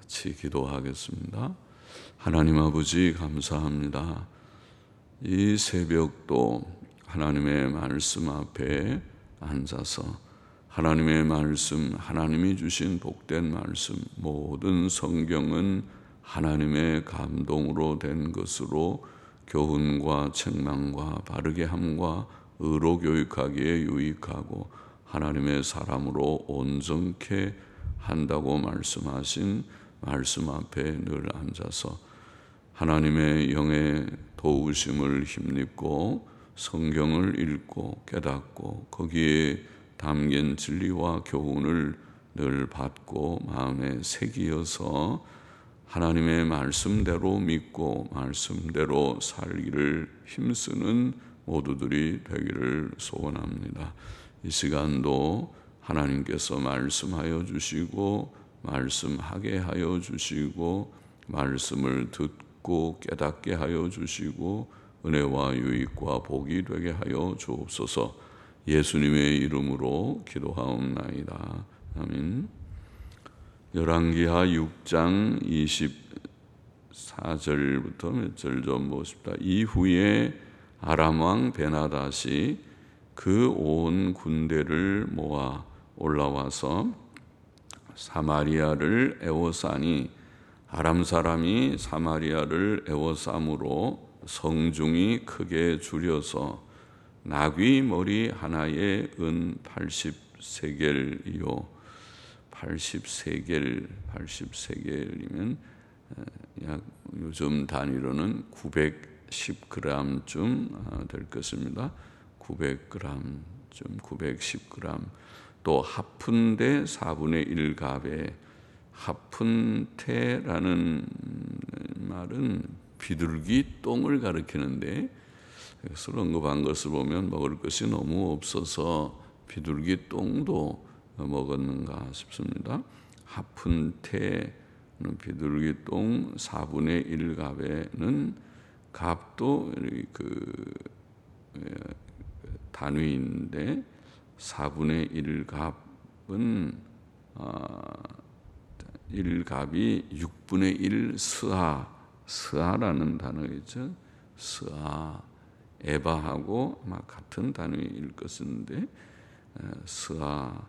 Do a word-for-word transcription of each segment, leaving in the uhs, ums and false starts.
같이 기도하겠습니다. 하나님 아버지 감사합니다. 이 새벽도 하나님의 말씀 앞에 앉아서 하나님의 말씀, 하나님이 주신 복된 말씀, 모든 성경은 하나님의 감동으로 된 것으로 교훈과 책망과 바르게 함과 의로 교육하기에 유익하고 하나님의 사람으로 온전케 한다고 말씀하신 말씀 앞에 늘 앉아서 하나님의 영의 도우심을 힘입고 성경을 읽고 깨닫고 거기에 담긴 진리와 교훈을 늘 받고 마음에 새기어서 하나님의 말씀대로 믿고 말씀대로 살기를 힘쓰는 모두들이 되기를 소원합니다. 이 시간도 하나님께서 말씀하여 주시고 말씀하게 하여 주시고 말씀을 듣고 깨닫게 하여 주시고 은혜와 유익과 복이 되게 하여 주옵소서. 예수님의 이름으로 기도하옵나이다. 아멘. 열왕기하 육 장 이십사 절부터 몇 절 좀 보십시다. 이후에 아람 왕 베나닷이 그 온 군대를 모아 올라와서 사마리아를 에워싸니 아람 사람이 사마리아를 에워싸므로 성중이 크게 줄여서 나귀 머리 하나에 은 팔십 세겔이요. 팔십 세겔, 팔십 세겔이면 약 요즘 단위로는 구백십 그램쯤 될 것입니다. 구백 그램쯤, 구백십 그램. 또 하푼대 사분의 일 갑에 하푼테라는 말은 비둘기 똥을 가리키는데 그것을 언급한 것을 보면 먹을 것이 너무 없어서 비둘기 똥도 먹었는가 싶습니다. 하푼테는 비둘기 똥 사분의 일 갑에는 갑도 그 단위인데 사분의 일 갑은 일 갑이 육분의 일 스아 스아라는 단어겠죠. 스아 에바하고 아마 같은 단위일 것인데 스아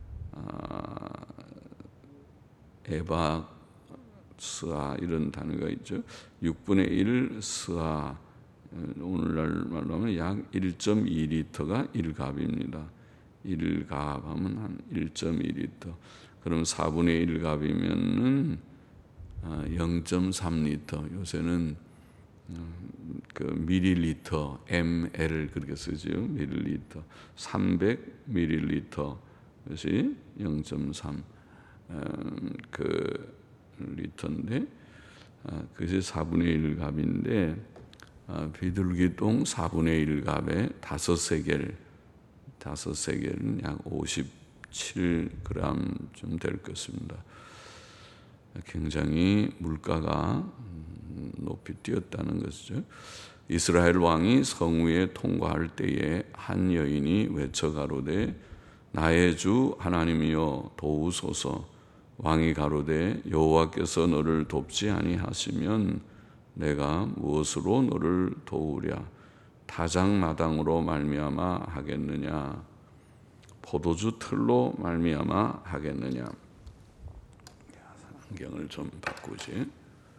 에바 스아 이런 단어가 있죠. 육분의 일 스아 오늘날 말로 하면 약 일 점 이 리터가 일 갑입니다. 일 갑 하면 한 일 점 이 리터. 그럼 사분의 일 갑이면은 영 점 삼 리터. 요새는 그 밀리리터, 엠엘 그렇게 쓰죠. 밀리리터. 삼백 밀리리터. 그것이 영 점 삼 그 리터인데 그것이 사분의 일 갑인데 비둘기 똥 사분의 일 갑에 다섯 세겔, 다섯 세겔은 약 오십칠 그램쯤 될 것입니다. 굉장히 물가가 높이 뛰었다는 것이죠. 이스라엘 왕이 성 위에 통과할 때에 한 여인이 외쳐 가로되 나의 주 하나님이여 도우소서. 왕이 가로되 여호와께서 너를 돕지 아니하시면 내가 무엇으로 너를 도우랴. 타작마당으로 말미암아 하겠느냐 포도주 틀로 말미암아 하겠느냐. 안경을 좀 바꾸지.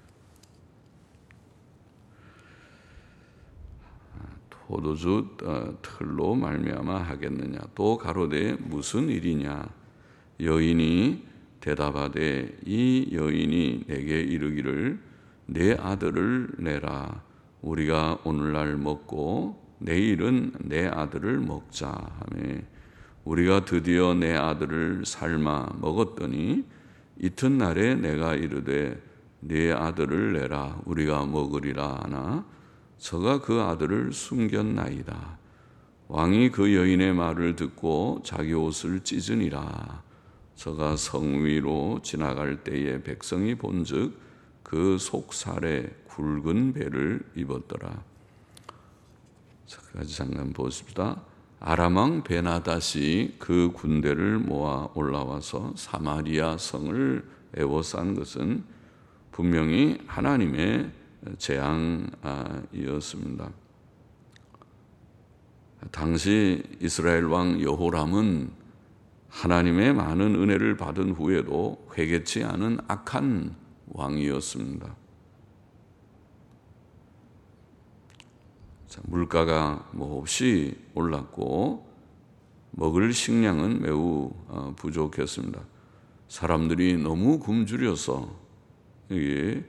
포도주 틀로 말미암아 하겠느냐. 또 가로되 무슨 일이냐. 여인이 대답하되 이 여인이 내게 이르기를 내 아들을 내라. 우리가 오늘날 먹고 내일은 내 아들을 먹자 하매 우리가 드디어 내 아들을 삶아 먹었더니 이튿날에 내가 이르되 네 아들을 내라. 우리가 먹으리라 하나 저가 그 아들을 숨겼나이다. 왕이 그 여인의 말을 듣고 자기 옷을 찢으니라. 저가 성 위로 지나갈 때에 백성이 본즉 그 속살에 굵은 배를 입었더라. 여기까지 잠깐 보십시다. 아람 왕 베나닷이 그 군대를 모아 올라와서 사마리아 성을 에워싼 것은 분명히 하나님의 재앙이었습니다. 당시 이스라엘 왕 여호람은 하나님의 많은 은혜를 받은 후에도 회개치 않은 악한 왕이었습니다. 자, 물가가 몹시 올랐고 먹을 식량은 매우 부족했습니다. 사람들이 너무 굶주려서 이게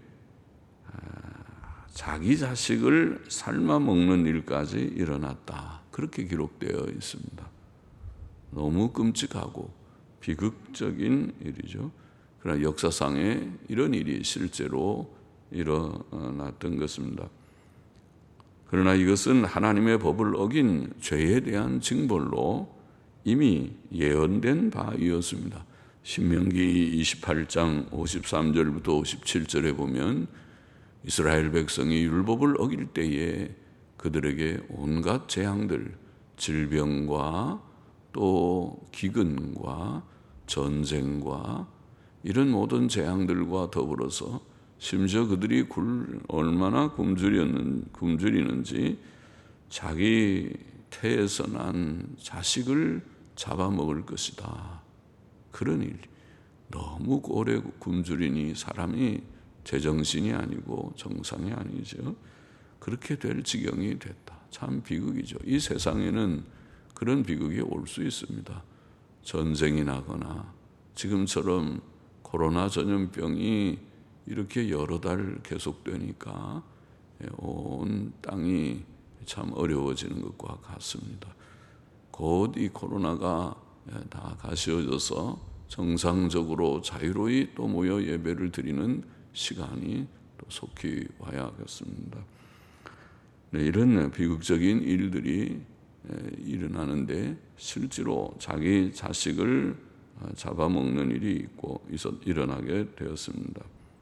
자기 자식을 삶아 먹는 일까지 일어났다. 그렇게 기록되어 있습니다. 너무 끔찍하고 비극적인 일이죠. 그러나 역사상에 이런 일이 실제로 일어났던 것입니다. 그러나 이것은 하나님의 법을 어긴 죄에 대한 징벌로 이미 예언된 바이었습니다. 신명기 이십팔 장 오십삼 절부터 오십칠 절에 보면 이스라엘 백성이 율법을 어길 때에 그들에게 온갖 재앙들, 질병과 또 기근과 전쟁과 이런 모든 재앙들과 더불어서 심지어 그들이 굴, 얼마나 굶주리는, 굶주리는지 자기 태에서 난 자식을 잡아먹을 것이다. 그런 일. 너무 오래 굶주리니 사람이 제정신이 아니고 정상이 아니죠. 그렇게 될 지경이 됐다. 참 비극이죠. 이 세상에는 그런 비극이 올 수 있습니다. 전쟁이 나거나 지금처럼 코로나 전염병이 이렇게 여러 달 계속되니까 온 땅이 참 어려워지는 것과 같습니다. 곧 이 코로나가 다 가시워져서 정상적으로 자유로이 또 모여 예배를 드리는 시간이 또 속히 와야겠습니다. 네, 이런 비극적인 일들이 일어나는데 실제로 자기 자식을 잡아먹는 일이 있고 일어나게 되었습니다.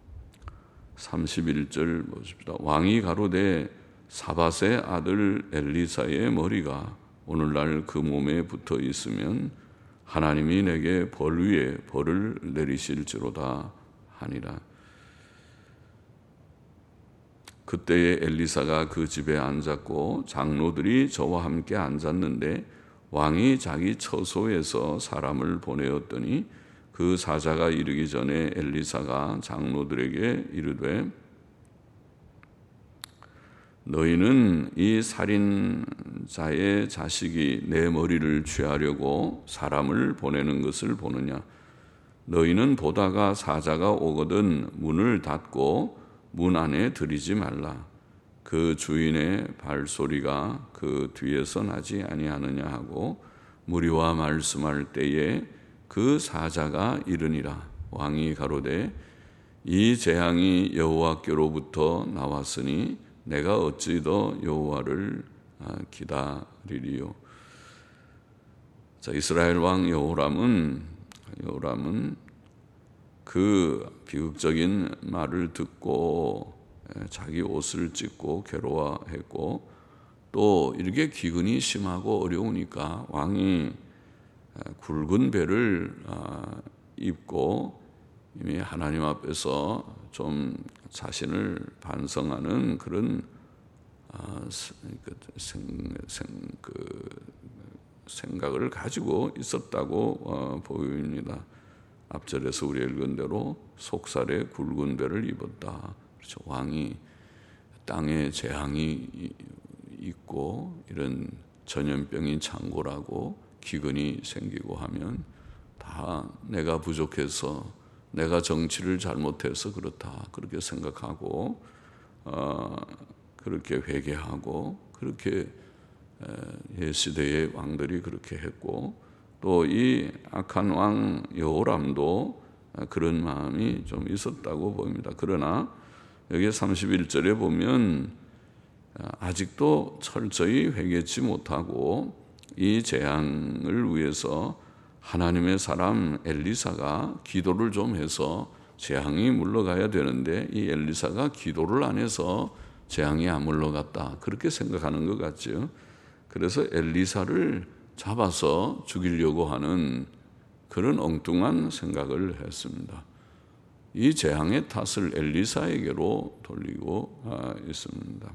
삼십일 절 보십시다. 왕이 가로되 사밧의 아들 엘리사의 머리가 오늘날 그 몸에 붙어 있으면 하나님이 내게 벌 위에 벌을 내리실지로다 하니라. 그때에 엘리사가 그 집에 앉았고 장로들이 저와 함께 앉았는데 왕이 자기 처소에서 사람을 보내었더니 그 사자가 이르기 전에 엘리사가 장로들에게 이르되 너희는 이 살인자의 자식이 내 머리를 취하려고 사람을 보내는 것을 보느냐? 너희는 보다가 사자가 오거든 문을 닫고 문 안에 들이지 말라. 그 주인의 발소리가 그 뒤에서 나지 아니하느냐 하고 무리와 말씀할 때에 그 사자가 이르니라. 왕이 가로되 이 재앙이 여호와께로부터 나왔으니 내가 어찌 더 여호와를 기다리리요. 자, 이스라엘 왕 여호람은 여호람은 그 비극적인 말을 듣고 자기 옷을 찢고 괴로워했고 또 이렇게 기근이 심하고 어려우니까 왕이 굵은 배를 입고 이미 하나님 앞에서 좀 자신을 반성하는 그런 생각을 가지고 있었다고 보입니다. 앞절에서 우리 읽은 대로 속살에 굵은 배를 입었다. 그렇죠. 왕이 땅에 재앙이 있고 이런 전염병이 창궐하고 기근이 생기고 하면 다 내가 부족해서 내가 정치를 잘못해서 그렇다 그렇게 생각하고 어, 그렇게 회개하고 그렇게 옛 시대의 왕들이 그렇게 했고 또 이 악한 왕 여호람도 그런 마음이 좀 있었다고 보입니다. 그러나 여기 삼십일 절에 보면 아직도 철저히 회개치 못하고 이 재앙을 위해서 하나님의 사람 엘리사가 기도를 좀 해서 재앙이 물러가야 되는데 이 엘리사가 기도를 안 해서 재앙이 안 물러갔다 그렇게 생각하는 것 같죠. 그래서 엘리사를 잡아서 죽이려고 하는 그런 엉뚱한 생각을 했습니다. 이 재앙의 탓을 엘리사에게로 돌리고 있습니다.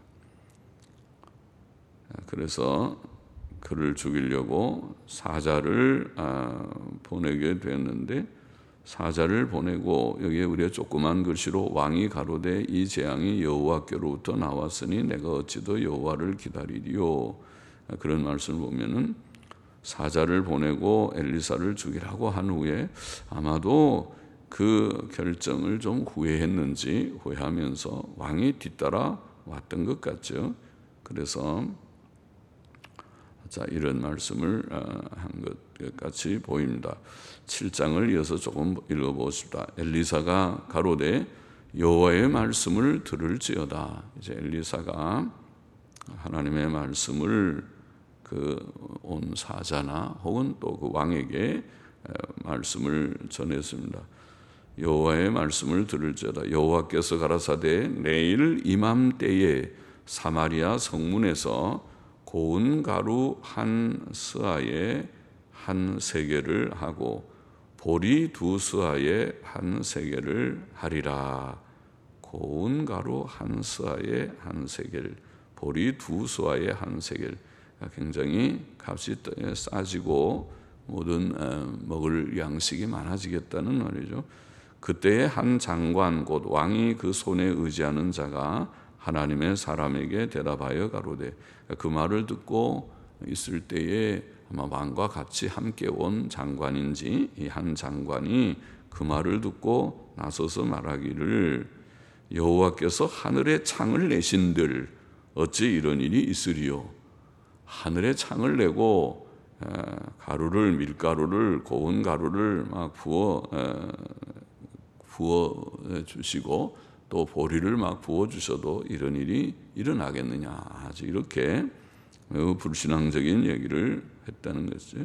그래서 그를 죽이려고 사자를 보내게 되었는데, 사자를 보내고 여기에 우리가 조그만 글씨로 왕이 가로되 이 재앙이 여호와께로부터 나왔으니 내가 어찌 더 여호와를 기다리리요, 그런 말씀을 보면은 사자를 보내고 엘리사를 죽이라고 한 후에 아마도 그 결정을 좀 후회했는지 후회하면서 왕이 뒤따라 왔던 것 같죠. 그래서 자, 이런 말씀을 한 것 같이 보입니다. 칠 장을 이어서 조금 읽어보십시다. 엘리사가 가로되 여호와의 말씀을 들을지어다. 이제 엘리사가 하나님의 말씀을 그 온 사자나 혹은 또 그 왕에게 말씀을 전했습니다. 여호와의 말씀을 들을지어다. 여호와께서 가라사대 내일 이맘때에 사마리아 성문에서 고운 가루 한 스아에 한 세겔을 하고 보리 두 스아에 한 세겔을 하리라. 고운 가루 한 스아에 한 세겔, 보리 두 스아에 한 세겔. 굉장히 값이 싸지고 모든 먹을 양식이 많아지겠다는 말이죠. 그때에 한 장관 곧 왕이 그 손에 의지하는 자가 하나님의 사람에게 대답하여 가로되, 그 말을 듣고 있을 때에 아마 왕과 같이 함께 온 장관인지 이 한 장관이 그 말을 듣고 나서서 말하기를 여호와께서 하늘에 창을 내신들 어찌 이런 일이 있으리요. 하늘에 창을 내고 가루를 밀가루를 고운 가루를 막 부어 부어 주시고 또 보리를 막 부어 주셔도 이런 일이 일어나겠느냐, 아주 이렇게 매우 불신앙적인 얘기를 했다는 것이죠.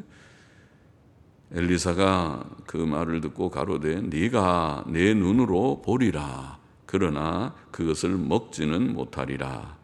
엘리사가 그 말을 듣고 가로되 네가 내 눈으로 보리라. 그러나 그것을 먹지는 못하리라.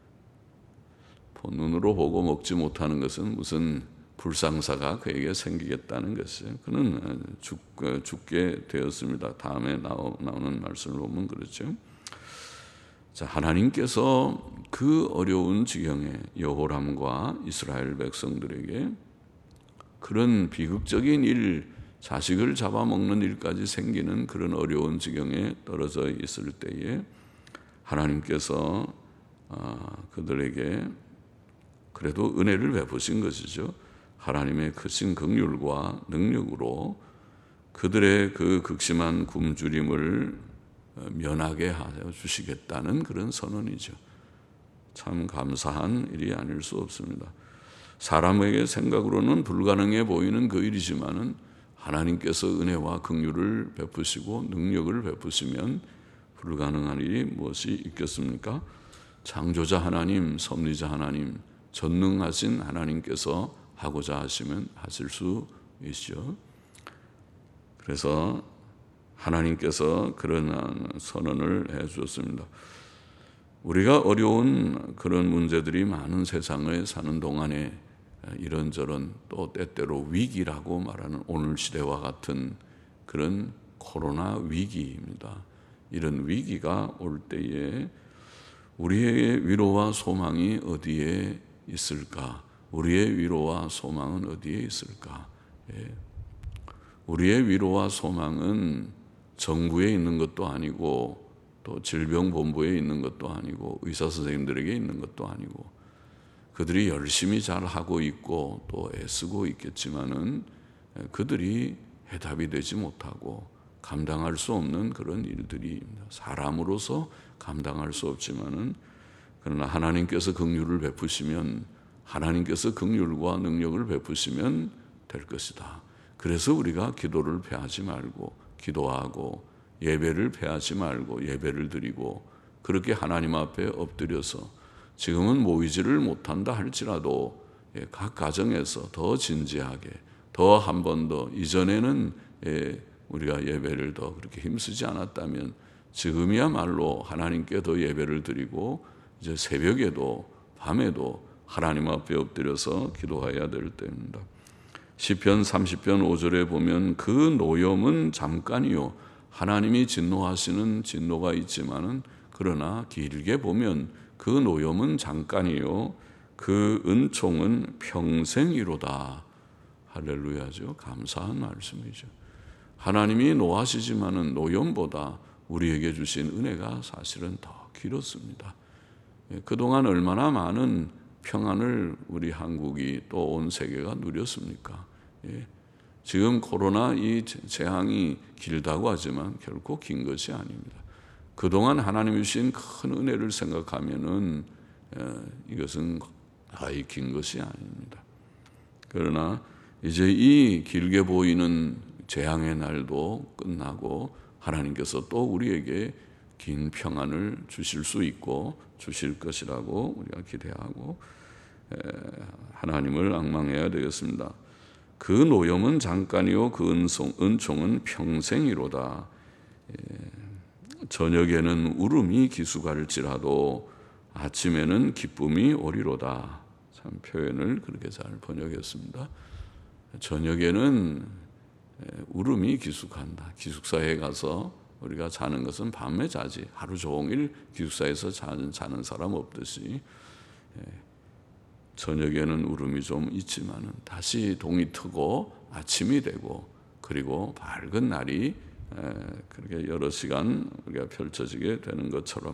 눈으로 보고 먹지 못하는 것은 무슨 불상사가 그에게 생기겠다는 것이에요. 그는 죽, 죽게 되었습니다. 다음에 나오, 나오는 말씀을 보면 그렇죠. 자, 하나님께서 그 어려운 지경에 여호람과 이스라엘 백성들에게 그런 비극적인 일, 자식을 잡아먹는 일까지 생기는 그런 어려운 지경에 떨어져 있을 때에 하나님께서 그들에게 그래도 은혜를 베푸신 것이죠. 하나님의 크신 긍휼과 능력으로 그들의 그 극심한 굶주림을 면하게 하여 주시겠다는 그런 선언이죠. 참 감사한 일이 아닐 수 없습니다. 사람에게 생각으로는 불가능해 보이는 그 일이지만은 하나님께서 은혜와 긍휼을 베푸시고 능력을 베푸시면 불가능한 일이 무엇이 있겠습니까? 창조자 하나님, 섭리자 하나님, 전능하신 하나님께서 하고자 하시면 하실 수 있죠. 그래서 하나님께서 그런 선언을 해 주었습니다. 우리가 어려운 그런 문제들이 많은 세상에 사는 동안에 이런저런 또 때때로 위기라고 말하는 오늘 시대와 같은 그런 코로나 위기입니다. 이런 위기가 올 때에 우리의 위로와 소망이 어디에 있을까? 우리의 위로와 소망은 어디에 있을까? 예. 우리의 위로와 소망은 정부에 있는 것도 아니고 또 질병본부에 있는 것도 아니고 의사 선생님들에게 있는 것도 아니고 그들이 열심히 잘 하고 있고 또 애쓰고 있겠지만은 그들이 해답이 되지 못하고 감당할 수 없는 그런 일들입니다. 사람으로서 감당할 수 없지만은 그러나 하나님께서 긍휼을 베푸시면 하나님께서 긍휼과 능력을 베푸시면 될 것이다. 그래서 우리가 기도를 패하지 말고 기도하고 예배를 패하지 말고 예배를 드리고 그렇게 하나님 앞에 엎드려서 지금은 모이지를 못한다 할지라도 각 가정에서 더 진지하게 더 한 번 더 이전에는 우리가 예배를 더 그렇게 힘쓰지 않았다면 지금이야말로 하나님께 더 예배를 드리고 이제 새벽에도 밤에도 하나님 앞에 엎드려서 기도해야 될 때입니다. 시편 삼십 편 오 절에 보면 그 노염은 잠깐이요 하나님이 진노하시는 진노가 있지만은 그러나 길게 보면 그 노염은 잠깐이요 그 은총은 평생이로다. 할렐루야죠. 감사한 말씀이죠. 하나님이 노하시지만은 노염보다 우리에게 주신 은혜가 사실은 더 길었습니다. 그동안 얼마나 많은 평안을 우리 한국이 또 온 세계가 누렸습니까? 지금 코로나 이 재앙이 길다고 하지만 결코 긴 것이 아닙니다. 그동안 하나님이 주신 큰 은혜를 생각하면은 이것은 아예 긴 것이 아닙니다. 그러나 이제 이 길게 보이는 재앙의 날도 끝나고 하나님께서 또 우리에게 긴 평안을 주실 수 있고 주실 것이라고 우리가 기대하고 하나님을 앙망해야 되겠습니다. 그 노염은 잠깐이요 그 은총, 은총은 평생이로다. 저녁에는 울음이 기수갈지라도 아침에는 기쁨이 오리로다. 참 표현을 그렇게 잘 번역했습니다. 저녁에는 울음이 기숙한다. 기숙사에 가서 우리가 자는 것은 밤에 자지 하루 종일 기숙사에서 자는, 자는 사람 없듯이 저녁에는 울음이 좀 있지만은 다시 동이 트고 아침이 되고 그리고 밝은 날이 그렇게 여러 시간 우리가 펼쳐지게 되는 것처럼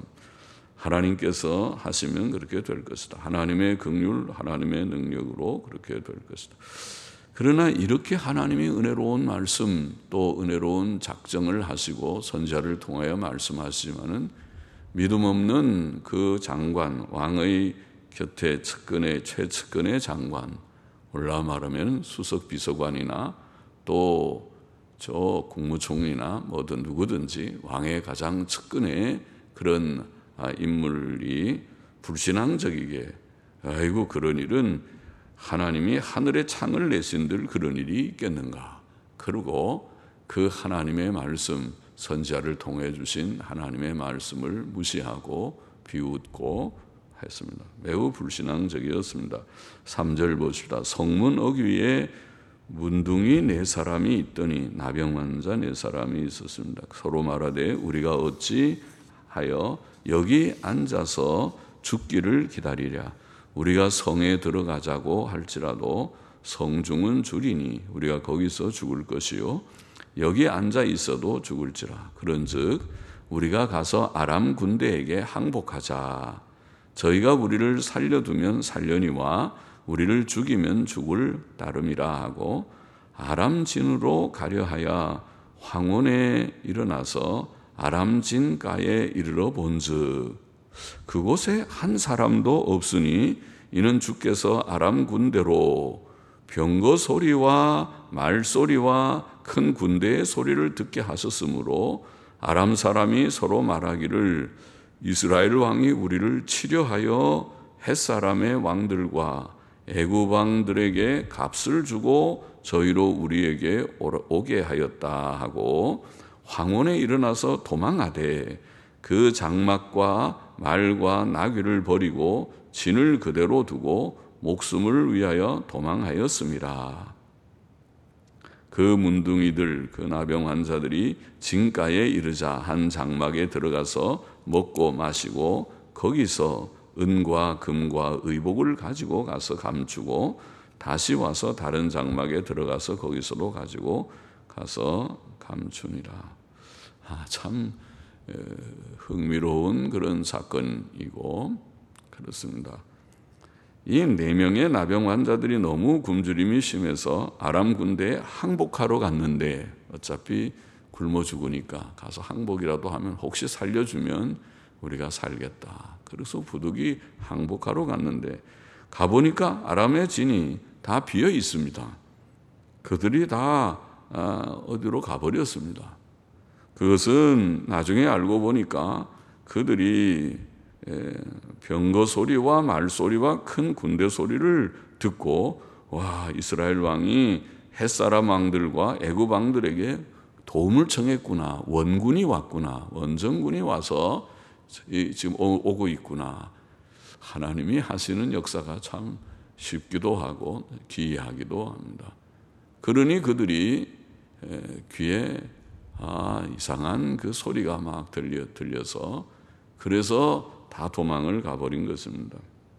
하나님께서 하시면 그렇게 될 것이다. 하나님의 긍휼, 하나님의 능력으로 그렇게 될 것이다. 그러나 이렇게 하나님이 은혜로운 말씀 또 은혜로운 작정을 하시고 선지자를 통하여 말씀하시지만은 믿음 없는 그 장관, 왕의 곁에 측근의 최측근의 장관, 올라 말하면 수석 비서관이나 또 저 국무총리나 뭐든 누구든지 왕의 가장 측근의 그런 인물이 불신앙적이게 아이고 그런 일은 하나님이 하늘의 창을 내신들 그런 일이 있겠는가. 그리고 그 하나님의 말씀 선지자를 통해 주신 하나님의 말씀을 무시하고 비웃고 했습니다. 매우 불신앙적이었습니다. 삼 절 보십시다. 성문 어귀에 문둥이 네 사람이 있더니 나병 환자 네 사람이 있었습니다. 서로 말하되 우리가 어찌 하여 여기 앉아서 죽기를 기다리랴. 우리가 성에 들어가자고 할지라도 성중은 줄이니 우리가 거기서 죽을 것이요 여기 앉아 있어도 죽을지라. 그런즉 우리가 가서 아람 군대에게 항복하자. 저희가 우리를 살려두면 살려니와 우리를 죽이면 죽을 따름이라 하고 아람 진으로 가려하여 황혼에 일어나서 아람 진가에 이르러 본즉 그곳에 한 사람도 없으니 이는 주께서 아람 군대로 병거 소리와 말소리와 큰 군대의 소리를 듣게 하셨으므로 아람 사람이 서로 말하기를 이스라엘 왕이 우리를 치려하여 햇사람의 왕들과 애굽 왕들에게 값을 주고 저희로 우리에게 오게 하였다 하고 황혼에 일어나서 도망하되 그 장막과 말과 나귀를 버리고 진을 그대로 두고 목숨을 위하여 도망하였습니다. 그 문둥이들 그 나병 환자들이 진가에 이르자 한 장막에 들어가서 먹고 마시고 거기서 은과 금과 의복을 가지고 가서 감추고 다시 와서 다른 장막에 들어가서 거기서도 가지고 가서 감추니라. 아, 참 흥미로운 그런 사건이고 그렇습니다. 이 네 명의 나병 환자들이 너무 굶주림이 심해서 아람 군대에 항복하러 갔는데 어차피 굶어 죽으니까 가서 항복이라도 하면 혹시 살려주면 우리가 살겠다. 그래서 부득이 항복하러 갔는데 가보니까 아람의 진이 다 비어 있습니다. 그들이 다 어디로 가버렸습니다. 그것은 나중에 알고 보니까 그들이 병거 소리와 말 소리와 큰 군대 소리를 듣고 와 이스라엘 왕이 햇사람 왕들과 애굽 왕들에게 도움을 청했구나. 원군이 왔구나. 원정군이 와서 지금 오고 있구나. 하나님이 하시는 역사가 참 쉽기도 하고 기이하기도 합니다. 그러니 그들이 귀에 아, 이상한 그 소리가 막 들려, 들려서 그래서 다 도망을 가버린 것입니다.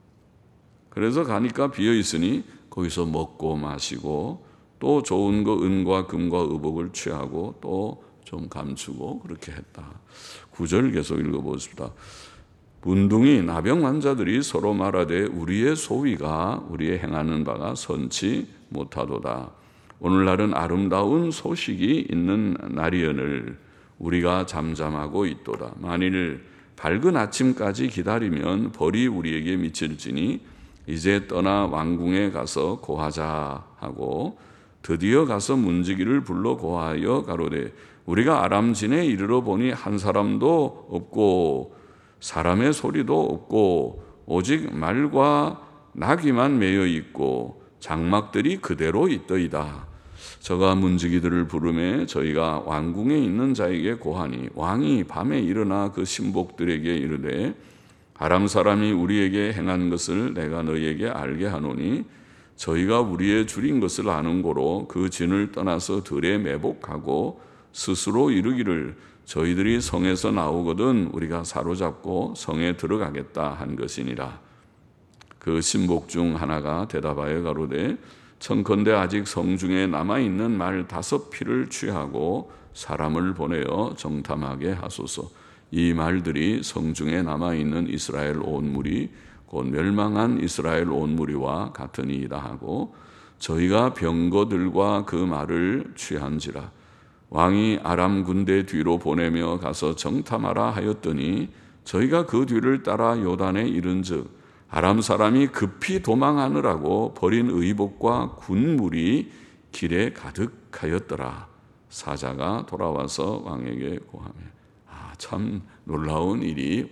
그래서 가니까 비어있으니 거기서 먹고 마시고 또 좋은 거 은과 금과 의복을 취하고 또 좀 감추고 그렇게 했다. 구 절 계속 읽어보십시다. 문둥이 나병 환자들이 서로 말하되 우리의 소위가 우리의 행하는 바가 선치 못하도다. 오늘날은 아름다운 소식이 있는 날이여늘 우리가 잠잠하고 있도다. 만일 밝은 아침까지 기다리면 벌이 우리에게 미칠지니 이제 떠나 왕궁에 가서 고하자 하고 드디어 가서 문지기를 불러 고하여 가로되 우리가 아람진에 이르러 보니 한 사람도 없고 사람의 소리도 없고 오직 말과 나귀만 매여 있고 장막들이 그대로 있더이다. 저가 문지기들을 부르매 저희가 왕궁에 있는 자에게 고하니 왕이 밤에 일어나 그 신복들에게 이르되 아람 사람이 우리에게 행한 것을 내가 너희에게 알게 하노니 저희가 우리의 줄인 것을 아는 고로 그 진을 떠나서 들에 매복하고 스스로 이르기를 저희들이 성에서 나오거든 우리가 사로잡고 성에 들어가겠다 한 것이니라. 그 신복 중 하나가 대답하여 가로되 청컨대 아직 성중에 남아있는 말 다섯 피를 취하고 사람을 보내어 정탐하게 하소서. 이 말들이 성중에 남아있는 이스라엘 온 무리 곧 멸망한 이스라엘 온 무리와 같으니이다 하고 저희가 병거들과 그 말을 취한지라. 왕이 아람 군대 뒤로 보내며 가서 정탐하라 하였더니 저희가 그 뒤를 따라 요단에 이른즉 아람 사람이 급히 도망하느라고 버린 의복과 군물이 길에 가득하였더라. 사자가 돌아와서 왕에게 고하며 아, 참 놀라운 일이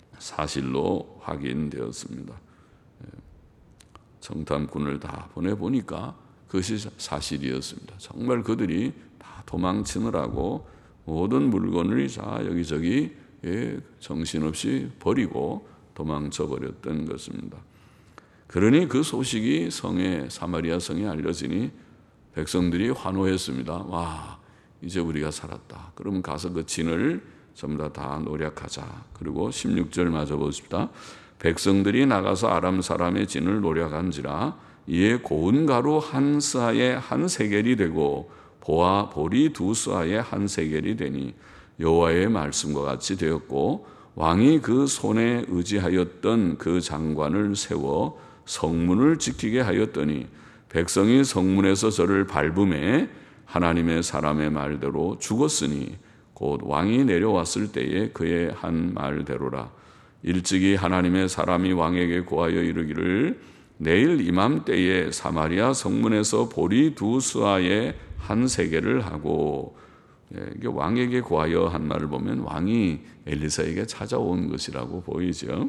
사실로 확인되었습니다. 정탐꾼을 다 보내보니까 그것이 사실이었습니다. 정말 그들이 다 도망치느라고 모든 물건을 다 여기저기 정신없이 버리고 도망쳐 버렸던 것입니다. 그러니 그 소식이 성에 사마리아 성에 알려지니 백성들이 환호했습니다. 와, 이제 우리가 살았다. 그럼 가서 그 진을 전부 다, 다 노략하자. 그리고 십육 절 마저 보십시다. 백성들이 나가서 아람 사람의 진을 노략한지라 이에 고운 가루 한 스아에 한 세겔이 되고 보와 보리 두 스아에 한 세겔이 되니 여호와의 말씀과 같이 되었고 왕이 그 손에 의지하였던 그 장관을 세워 성문을 지키게 하였더니 백성이 성문에서 저를 밟음에 하나님의 사람의 말대로 죽었으니 곧 왕이 내려왔을 때에 그의 한 말대로라. 일찍이 하나님의 사람이 왕에게 고하여 이르기를 내일 이맘때에 사마리아 성문에서 보리 두 스아에 한 세겔을 하고 이게 왕에게 고하여 한 말을 보면 왕이 엘리사에게 찾아온 것이라고 보이죠.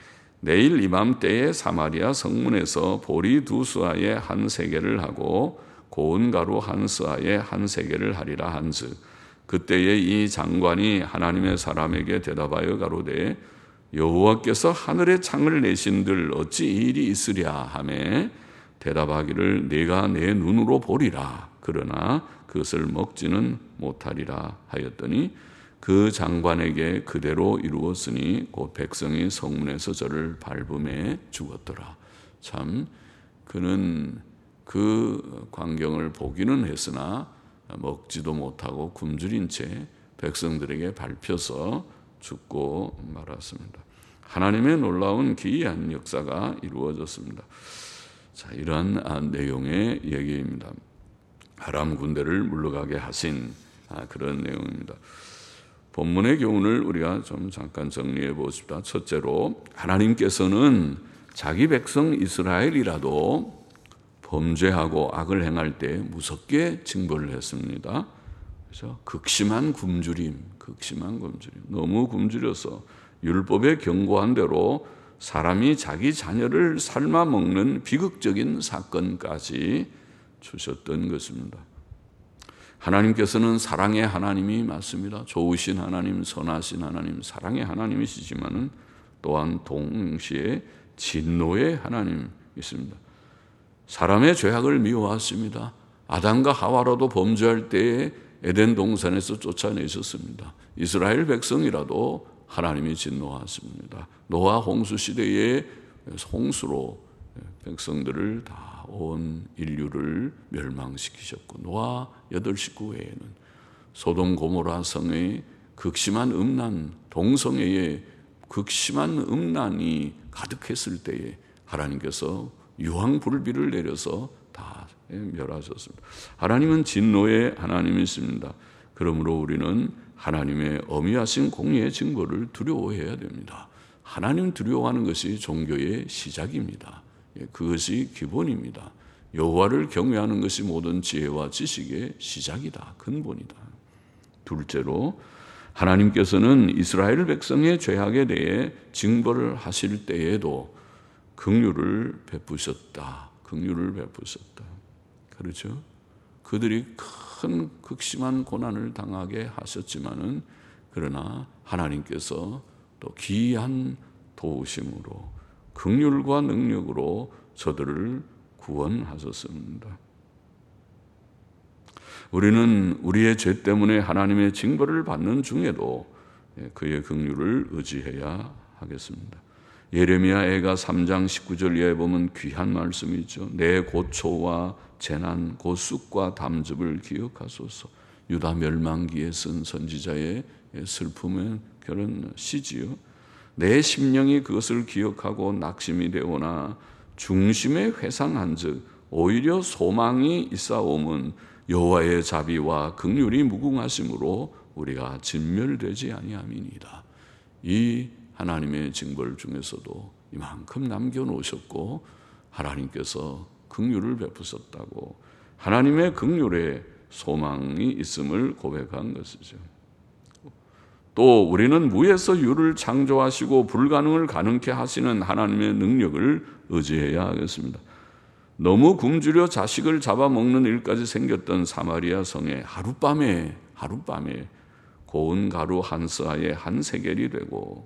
내일 이맘때에 사마리아 성문에서 보리 두 스아에 한 세겔을 하고 고운 가루 한 스아에 한 세겔을 하리라 한즉 그때에 이 장관이 하나님의 사람에게 대답하여 가로되 여호와께서 하늘의 창을 내신들 어찌 이 일이 있으랴 하매 대답하기를 내가 내 눈으로 보리라 그러나 그것을 먹지는 못하리라 하였더니 그 장관에게 그대로 이루었으니 곧 백성이 성문에서 저를 밟음에 죽었더라. 참 그는 그 광경을 보기는 했으나 먹지도 못하고 굶주린 채 백성들에게 밟혀서 죽고 말았습니다. 하나님의 놀라운 기이한 역사가 이루어졌습니다. 자, 이러한 내용의 얘기입니다. 아람 군대를 물러가게 하신 그런 내용입니다. 본문의 교훈을 우리가 좀 잠깐 정리해 보십시다. 첫째로 하나님께서는 자기 백성 이스라엘이라도 범죄하고 악을 행할 때 무섭게 징벌을 했습니다. 그래서 극심한 굶주림, 극심한 굶주림, 너무 굶주려서 율법에 경고한 대로 사람이 자기 자녀를 삶아 먹는 비극적인 사건까지 주셨던 것입니다. 하나님께서는 사랑의 하나님이 맞습니다. 좋으신 하나님, 선하신 하나님, 사랑의 하나님이시지만은 또한 동시에 진노의 하나님이십니다. 사람의 죄악을 미워하십니다. 아담과 하와라도 범죄할 때에 에덴 동산에서 쫓아내셨습니다. 이스라엘 백성이라도 하나님이 진노하십니다. 노아 홍수 시대에 홍수로 백성들을 다 온 인류를 멸망시키셨고, 노아 여덟 식구 외에는 소돔 고모라 성의 극심한 음란, 동성애의 극심한 음란이 가득했을 때에 하나님께서 유황불비를 내려서 다 멸하셨습니다. 하나님은 진노의 하나님이십니다. 그러므로 우리는 하나님의 어미하신 공의의 증거를 두려워해야 됩니다. 하나님 두려워하는 것이 종교의 시작입니다. 그것이 기본입니다. 여호와를 경외하는 것이 모든 지혜와 지식의 시작이다. 근본이다. 둘째로, 하나님께서는 이스라엘 백성의 죄악에 대해 징벌을 하실 때에도 긍휼을 베푸셨다. 긍휼을 베푸셨다. 그렇죠? 그들이 큰 극심한 고난을 당하게 하셨지만은, 그러나 하나님께서 또 기이한 도우심으로 긍휼과 능력으로 저들을 구원하셨습니다. 우리는 우리의 죄 때문에 하나님의 징벌을 받는 중에도 그의 긍휼을 의지해야 하겠습니다. 예레미야 애가 삼 장 십구 절 이하에 보면 귀한 말씀이 있죠. 내 고초와 재난, 곧 쑥과 담즙을 기억하소서. 유다 멸망기에 쓴 선지자의 슬픔의 그런 시지요. 내 심령이 그것을 기억하고 낙심이 되오나 중심에 회상한 즉 오히려 소망이 있사옴은 여호와의 자비와 긍휼이 무궁하심으로 우리가 진멸되지 아니함이니이다. 이 하나님의 징벌 중에서도 이만큼 남겨놓으셨고 하나님께서 긍휼을 베푸셨다고, 하나님의 긍휼에 소망이 있음을 고백한 것이죠. 또 우리는 무에서 유를 창조하시고 불가능을 가능케 하시는 하나님의 능력을 의지해야 하겠습니다. 너무 굶주려 자식을 잡아먹는 일까지 생겼던 사마리아 성에 하룻밤에 하룻밤에 고운 가루 한 스아에 한 세겔이 되고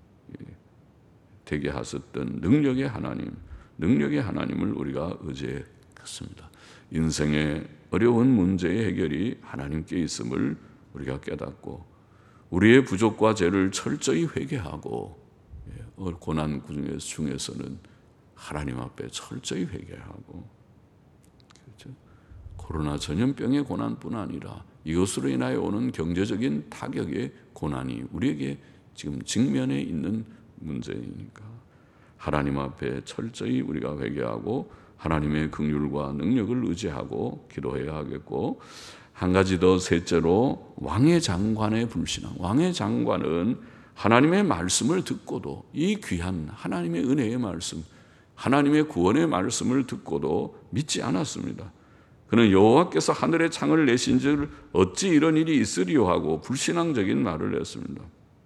되게 하셨던 능력의 하나님, 능력의 하나님을 우리가 의지했습니다. 인생의 어려운 문제의 해결이 하나님께 있음을 우리가 깨닫고, 우리의 부족과 죄를 철저히 회개하고, 고난 중에서는 하나님 앞에 철저히 회개하고, 그렇죠? 코로나 전염병의 고난뿐 아니라 이것으로 인하여 오는 경제적인 타격의 고난이 우리에게 지금 직면해 있는 문제이니까 하나님 앞에 철저히 우리가 회개하고 하나님의 긍휼과 능력을 의지하고 기도해야 하겠고, 한 가지 더, 셋째로 왕의 장관의 불신앙. 왕의 장관은 하나님의 말씀을 듣고도, 이 귀한 하나님의 은혜의 말씀, 하나님의 구원의 말씀을 듣고도 믿지 않았습니다. 그는 여호와께서 하늘의 창을 내신 줄 어찌 이런 일이 있으리요 하고 불신앙적인 말을 했습니다.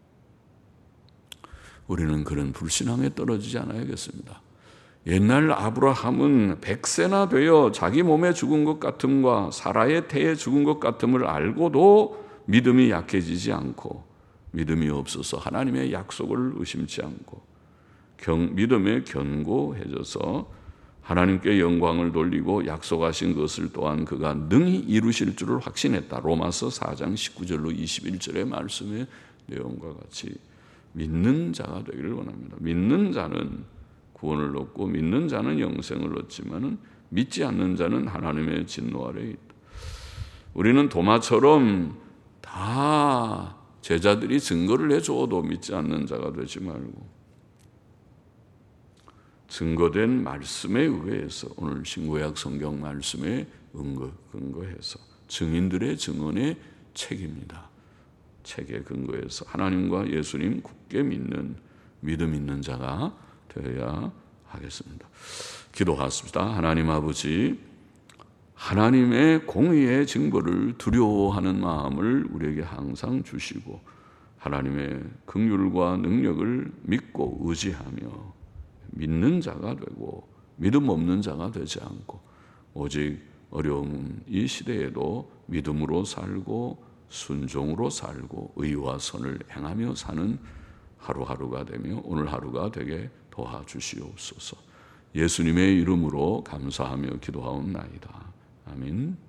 우리는 그런 불신앙에 떨어지지 않아야겠습니다. 옛날 아브라함은 백세나 되어 자기 몸에 죽은 것 같음과 사라의 태에 죽은 것 같음을 알고도 믿음이 약해지지 않고, 믿음이 없어서 하나님의 약속을 의심치 않고 경, 믿음에 견고해져서 하나님께 영광을 돌리고 약속하신 것을 또한 그가 능히 이루실 줄을 확신했다. 로마서 사 장 십구 절로 이십일 절의 말씀의 내용과 같이 믿는 자가 되기를 원합니다. 믿는 자는 구원을 얻고 믿는 자는 영생을 얻지만은 믿지 않는 자는 하나님의 진노 아래에 있다. 우리는 도마처럼 다 제자들이 증거를 해줘도 믿지 않는 자가 되지 말고, 증거된 말씀에 의해서, 오늘 신구약 성경 말씀에 근거, 근거해서 증인들의 증언의 책입니다. 책에 근거해서 하나님과 예수님 굳게 믿는 믿음 있는 자가 되어야 하겠습니다. 기도하십시다. 하나님 아버지, 하나님의 공의의 징벌을 두려워하는 마음을 우리에게 항상 주시고 하나님의 긍휼과 능력을 믿고 의지하며 믿는 자가 되고 믿음 없는 자가 되지 않고, 오직 어려운 이 시대에도 믿음으로 살고 순종으로 살고 의와 선을 행하며 사는 하루하루가 되며 오늘 하루가 되게 도와주시옵소서. 예수님의 이름으로 감사하며 기도하옵나이다. 아멘.